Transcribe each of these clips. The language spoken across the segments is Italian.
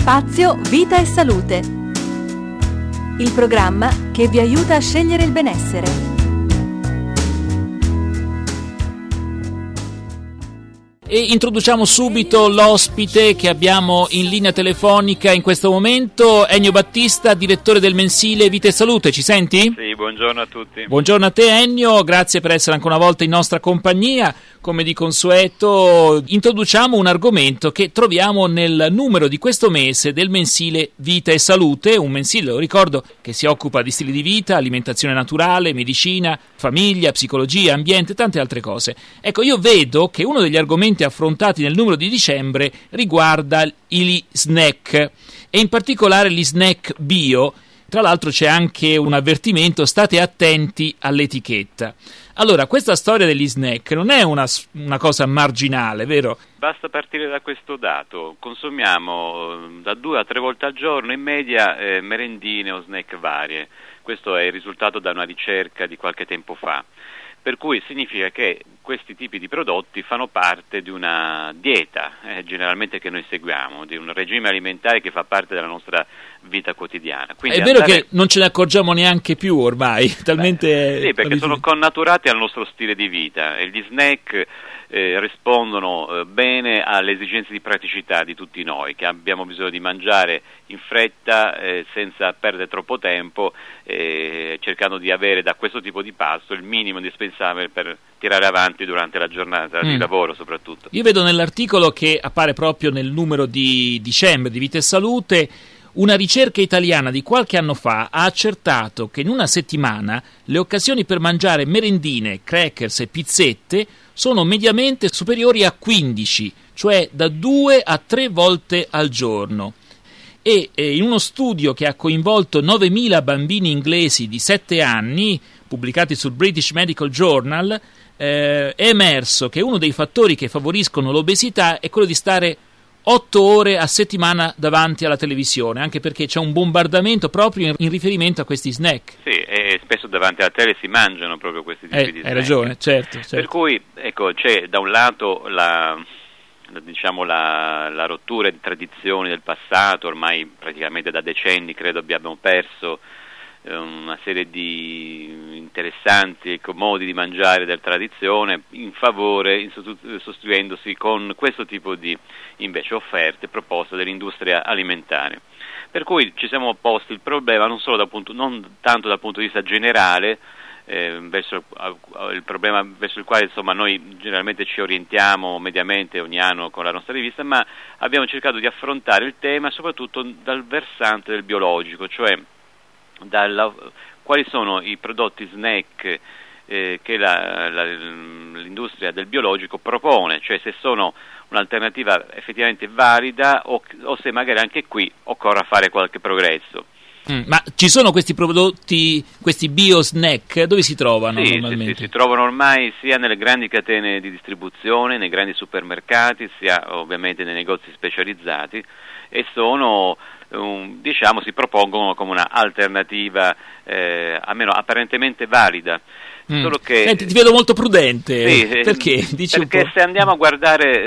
Spazio Vita e Salute, il programma che vi aiuta a scegliere il benessere. E introduciamo subito l'ospite che abbiamo in linea telefonica in questo momento, Ennio Battista, direttore del mensile Vita e Salute. Ci senti? Sì, buongiorno a tutti. Buongiorno a te Ennio, grazie per essere ancora una volta in nostra compagnia. Come di consueto introduciamo un argomento che troviamo nel numero di questo mese del mensile Vita e Salute, un mensile, lo ricordo, che si occupa di stili di vita, alimentazione naturale, medicina, famiglia, psicologia, ambiente e tante altre cose. Ecco, io vedo che uno degli argomenti affrontati nel numero di dicembre riguarda gli snack e in particolare gli snack bio. Tra l'altro c'è anche un avvertimento: state attenti all'etichetta. Allora, questa storia degli snack non è una cosa marginale, vero? Basta partire da questo dato. Consumiamo da 2 a 3 volte al giorno in media merendine o snack varie. Questo è il risultato da una ricerca di qualche tempo fa. Per cui significa che questi tipi di prodotti fanno parte di una dieta, generalmente che noi seguiamo, di un regime alimentare che fa parte della nostra vita quotidiana. Quindi è vero che non ce ne accorgiamo neanche più ormai, talmente... Sì, perché sono connaturati al nostro stile di vita e gli snack rispondono bene alle esigenze di praticità di tutti noi, che abbiamo bisogno di mangiare in fretta senza perdere troppo tempo, cercando di avere da questo tipo di pasto il minimo indispensabile per tirare avanti durante la giornata di lavoro soprattutto. Io vedo nell'articolo che appare proprio nel numero di dicembre di Vita e Salute una ricerca italiana di qualche anno fa ha accertato che in una settimana le occasioni per mangiare merendine, crackers e pizzette sono mediamente superiori a 15, cioè da 2 a 3 volte al giorno. E in uno studio che ha coinvolto 9.000 bambini inglesi di 7 anni, pubblicati sul British Medical Journal, è emerso che uno dei fattori che favoriscono l'obesità è quello di stare 8 ore a settimana davanti alla televisione, anche perché c'è un bombardamento proprio in riferimento a questi snack. Sì, e spesso davanti alla tele si mangiano proprio questi tipi di snack. Hai ragione, certo. Per cui, ecco, c'è da un lato la rottura di tradizioni del passato, ormai praticamente da decenni credo abbiamo perso una serie di interessanti modi di mangiare della tradizione sostituendosi con questo tipo di invece offerte proposte dall'industria alimentare. Per cui ci siamo posti il problema non tanto dal punto di vista generale, verso il problema verso il quale insomma noi generalmente ci orientiamo mediamente ogni anno con la nostra rivista, ma abbiamo cercato di affrontare il tema soprattutto dal versante del biologico, cioè quali sono i prodotti snack che l'industria del biologico propone, cioè se sono un'alternativa effettivamente valida o se magari anche qui occorra fare qualche progresso. Ma ci sono questi prodotti, questi bio snack, dove si trovano normalmente? Sì, si trovano ormai sia nelle grandi catene di distribuzione, nei grandi supermercati, sia ovviamente nei negozi specializzati, e sono si propongono come una alternativa almeno apparentemente valida. Solo che Senti, ti vedo molto prudente. Sì, perché? Dici perché un po'. Se andiamo a guardare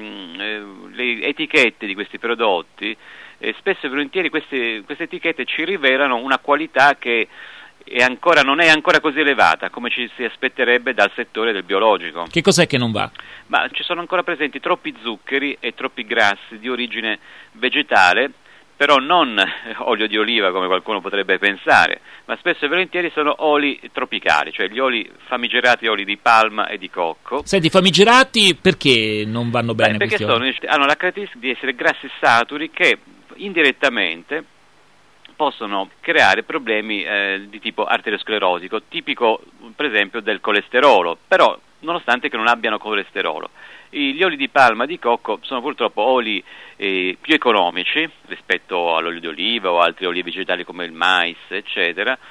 le etichette di questi prodotti, spesso e volentieri queste etichette ci rivelano una qualità che non è ancora così elevata come ci si aspetterebbe dal settore del biologico. Che cos'è che non va? Ma ci sono ancora presenti troppi zuccheri e troppi grassi di origine vegetale, però non olio di oliva come qualcuno potrebbe pensare, ma spesso e volentieri sono oli tropicali, cioè gli oli oli di palma e di cocco. Senti, famigerati perché non vanno bene? Perché hanno la caratteristica di essere grassi saturi che indirettamente possono creare problemi di tipo arteriosclerotico, tipico per esempio del colesterolo, però nonostante che non abbiano colesterolo. Gli oli di palma e di cocco sono purtroppo oli più economici rispetto all'olio di oliva o altri oli vegetali come il mais, eccetera,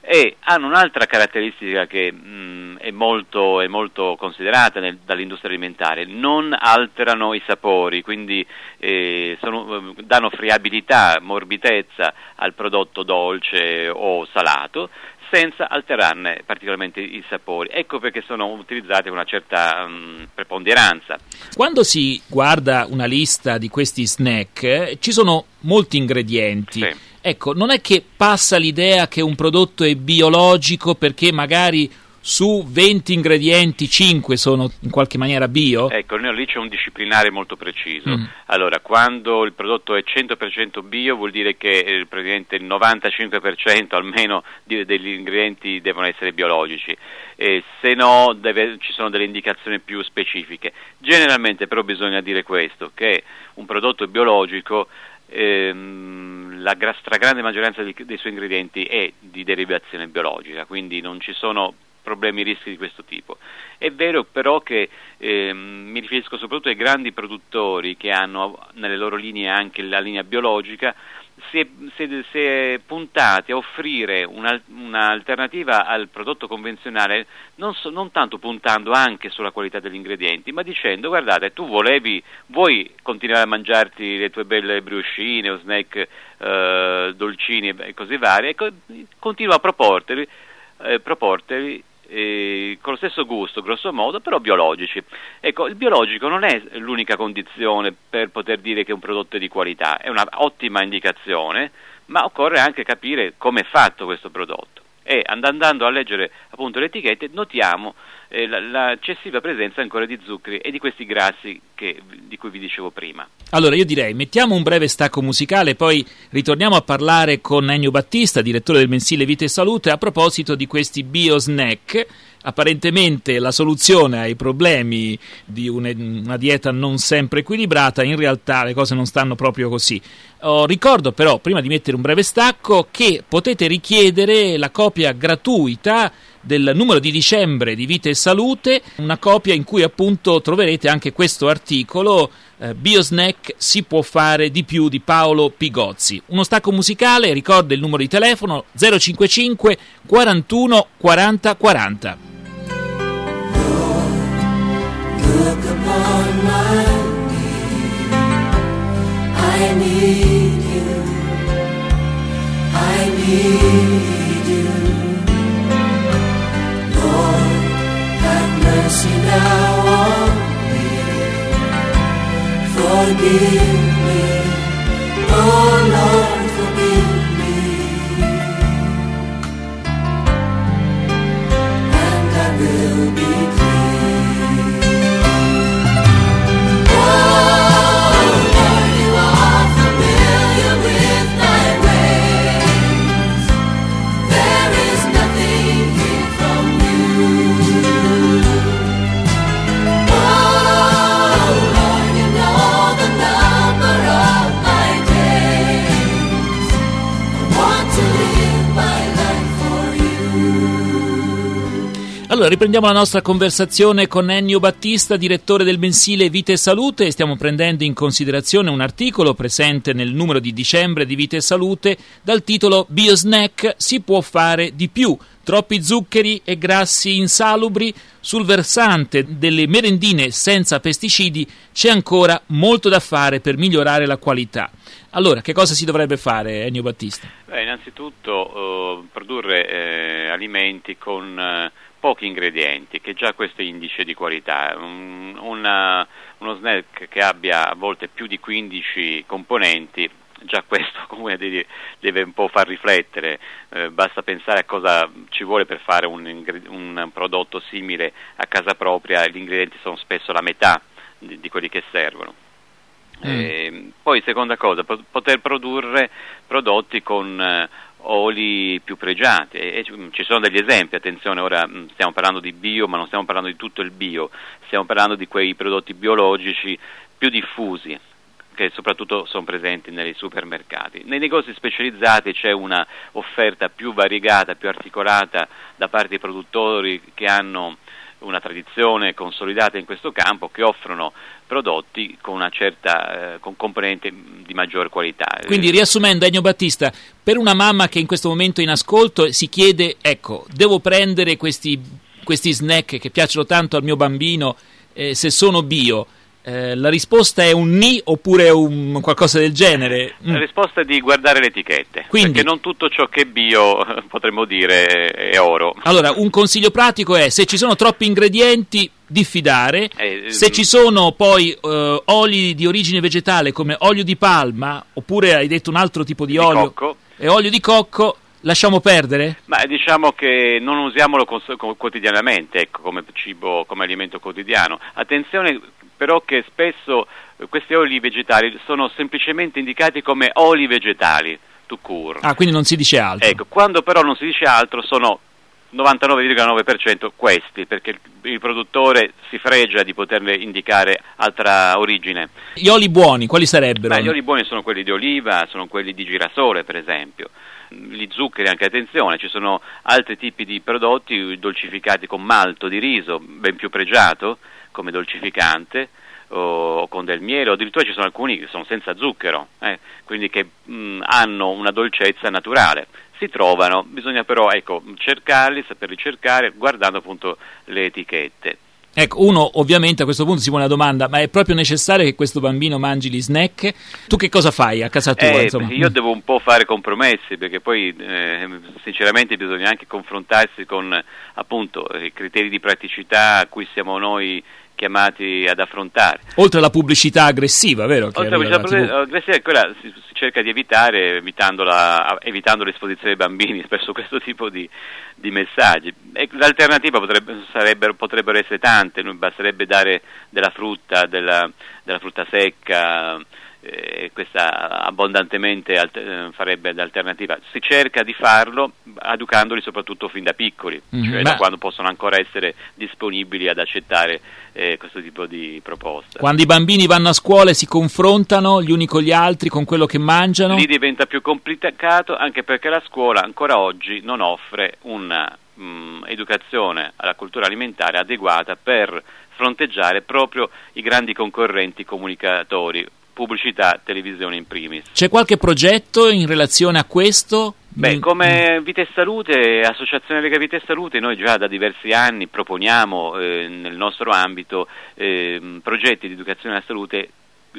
e hanno un'altra caratteristica che è molto considerata dall'industria alimentare: non alterano i sapori, quindi danno friabilità, morbidezza al prodotto dolce o salato, senza alterarne particolarmente i sapori. Ecco perché sono utilizzate con una certa preponderanza. Quando si guarda una lista di questi snack, ci sono molti ingredienti. Sì. Ecco, non è che passa l'idea che un prodotto è biologico perché magari su 20 ingredienti 5 sono in qualche maniera bio? Ecco, lì c'è un disciplinare molto preciso. Allora, quando il prodotto è 100% bio, vuol dire che praticamente il 95% almeno degli ingredienti devono essere biologici, se no ci sono delle indicazioni più specifiche. Generalmente però bisogna dire questo, che un prodotto biologico, la stragrande maggioranza dei suoi ingredienti è di derivazione biologica, quindi non ci sono problemi, rischi di questo tipo. È vero però che mi riferisco soprattutto ai grandi produttori che hanno nelle loro linee anche la linea biologica. Si è puntati a offrire un'alternativa al prodotto convenzionale, non tanto puntando anche sulla qualità degli ingredienti, ma dicendo: guardate, tu vuoi continuare a mangiarti le tue belle briochine o snack dolcini e così vari, ecco, continua a proporteli con lo stesso gusto, grosso modo, però biologici. Ecco, il biologico non è l'unica condizione per poter dire che un prodotto è di qualità, è una ottima indicazione, ma occorre anche capire come è fatto questo prodotto. E andando a leggere appunto le etichette notiamo l'eccessiva presenza ancora di zuccheri e di questi grassi di cui vi dicevo prima. Allora io direi mettiamo un breve stacco musicale, poi ritorniamo a parlare con Ennio Battista, direttore del mensile Vita e Salute, a proposito di questi bio snack. Apparentemente la soluzione ai problemi di una dieta non sempre equilibrata, in realtà le cose non stanno proprio così. Ricordo però, prima di mettere un breve stacco, che potete richiedere la copia gratuita del numero di dicembre di Vita e Salute, una copia in cui appunto troverete anche questo articolo, Biosnack si può fare di più, di Paolo Pigozzi. Uno stacco musicale, ricordo il numero di telefono 055 41 40 40. Look upon my need. I need you. I need you. Lord, have mercy now on me. Forgive me. Oh Lord, forgive me. And I will be clean. Allora, riprendiamo la nostra conversazione con Ennio Battista, direttore del mensile Vita e Salute. Stiamo prendendo in considerazione un articolo presente nel numero di dicembre di Vita e Salute dal titolo Biosnack si può fare di più. Troppi zuccheri e grassi insalubri. Sul versante delle merendine senza pesticidi c'è ancora molto da fare per migliorare la qualità. Allora, che cosa si dovrebbe fare, Ennio Battista? Innanzitutto produrre alimenti con pochi ingredienti, che già questo è indice di qualità. Uno snack che abbia a volte più di 15 componenti, già questo comunque deve un po' far riflettere. Basta pensare a cosa ci vuole per fare un prodotto simile a casa propria, e gli ingredienti sono spesso la metà di quelli che servono. Poi, seconda cosa, poter produrre prodotti con oli più pregiati, e ci sono degli esempi. Attenzione, ora stiamo parlando di bio, ma non stiamo parlando di tutto il bio, stiamo parlando di quei prodotti biologici più diffusi, che soprattutto sono presenti nei supermercati. Nei negozi specializzati c'è una offerta più variegata, più articolata da parte dei produttori che hanno una tradizione consolidata in questo campo, che offrono prodotti con una certa con componente di maggior qualità. Quindi, riassumendo, Ennio Battista, per una mamma che in questo momento è in ascolto si chiede, ecco, devo prendere questi snack che piacciono tanto al mio bambino, se sono bio, la risposta è un ni oppure è un qualcosa del genere? La risposta è di guardare le etichette, quindi, perché non tutto ciò che è bio, potremmo dire, è oro. Allora, un consiglio pratico è: se ci sono troppi ingredienti, diffidare. Se ci sono poi oli di origine vegetale come olio di palma, oppure hai detto un altro tipo di olio, cocco, e olio di cocco, lasciamo perdere? Ma diciamo che non usiamolo quotidianamente, ecco, come cibo, come alimento quotidiano. Attenzione però che spesso questi oli vegetali sono semplicemente indicati come oli vegetali, tout court. Ah, quindi non si dice altro. Ecco, quando però non si dice altro sono 99,9% questi, perché il produttore si fregia di poterle indicare altra origine. Gli oli buoni, quali sarebbero? Gli oli buoni sono quelli di oliva, sono quelli di girasole, per esempio. Gli zuccheri, anche attenzione, ci sono altri tipi di prodotti dolcificati con malto di riso, ben più pregiato come dolcificante, o con del miele, o addirittura ci sono alcuni che sono senza zucchero, quindi che hanno una dolcezza naturale. Si trovano, bisogna però, ecco, cercarli, saperli cercare, guardando appunto le etichette. Ecco, uno ovviamente a questo punto si pone la domanda: ma è proprio necessario che questo bambino mangi gli snack? Tu che cosa fai a casa tua? Insomma? Io devo un po' fare compromessi, perché poi sinceramente bisogna anche confrontarsi con appunto i criteri di praticità a cui siamo noi chiamati ad affrontare. Oltre alla pubblicità aggressiva, vero? Oltre alla pubblicità aggressiva, quella si cerca di evitare, evitando l'esposizione dei bambini spesso questo tipo di messaggi. E l'alternativa potrebbero essere tante, basterebbe dare della frutta secca, questa abbondantemente farebbe l'alternativa. Si cerca di farlo educandoli soprattutto fin da piccoli, cioè da quando possono ancora essere disponibili ad accettare questo tipo di proposta. Quando i bambini vanno a scuola e si confrontano gli uni con gli altri, con quello che mangiano, lì diventa più complicato, anche perché la scuola ancora oggi non offre una educazione alla cultura alimentare adeguata per fronteggiare proprio i grandi concorrenti comunicatori, pubblicità, televisione in primis. C'è qualche progetto in relazione a questo? Come Vita e Salute, Associazione Lega Vita e Salute, noi già da diversi anni proponiamo nel nostro ambito progetti di educazione alla salute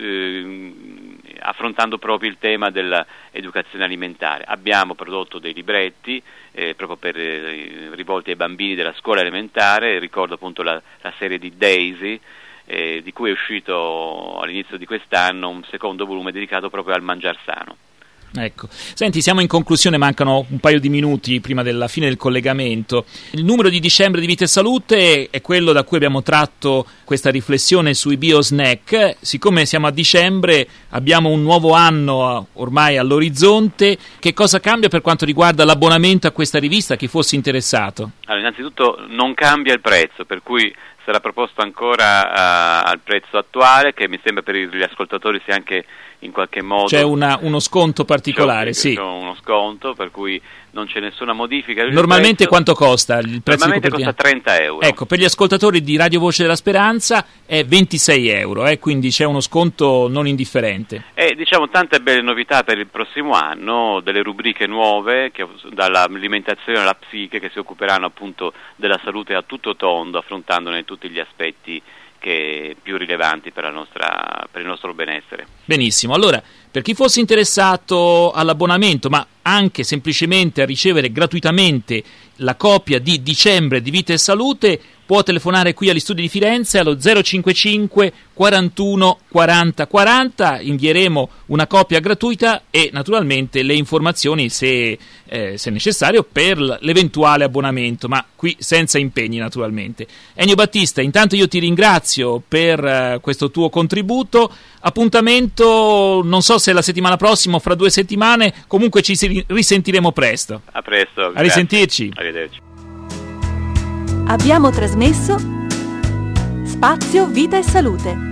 affrontando proprio il tema dell'educazione alimentare. Abbiamo prodotto dei libretti proprio rivolti ai bambini della scuola elementare. Ricordo appunto la serie di Daisy, di cui è uscito all'inizio di quest'anno un secondo volume dedicato proprio al mangiar sano. Ecco, senti, siamo in conclusione, mancano un paio di minuti prima della fine del collegamento. Il numero di dicembre di Vita e Salute è quello da cui abbiamo tratto questa riflessione sui biosnack. Siccome siamo a dicembre, abbiamo un nuovo anno ormai all'orizzonte. Che cosa cambia per quanto riguarda l'abbonamento a questa rivista, chi fosse interessato? Allora, innanzitutto non cambia il prezzo, per cui sarà proposto ancora al prezzo attuale, che mi sembra per gli ascoltatori sia anche in qualche modo... C'è uno sconto particolare, sì. C'è uno sconto, per cui non c'è nessuna modifica. Normalmente quanto costa il prezzo? Normalmente costa 30 euro. Ecco, per gli ascoltatori di Radio Voce della Speranza è 26 euro, quindi c'è uno sconto non indifferente. Diciamo tante belle novità per il prossimo anno, delle rubriche nuove, dall'alimentazione alla psiche, che si occuperanno appunto della salute a tutto tondo, affrontandone tutti gli aspetti più rilevanti per il nostro benessere. Benissimo, allora per chi fosse interessato all'abbonamento, ma anche semplicemente a ricevere gratuitamente la copia di dicembre di Vita e Salute, può telefonare qui agli studi di Firenze allo 055 41 40 40, invieremo una copia gratuita e naturalmente le informazioni se necessario per l'eventuale abbonamento, ma qui senza impegni naturalmente. Ennio Battista, intanto io ti ringrazio per questo tuo contributo. Appuntamento, non so se la settimana prossima o fra 2 settimane, comunque ci risentiremo presto. A presto. A risentirci. Arrivederci. Abbiamo trasmesso Spazio Vita e Salute.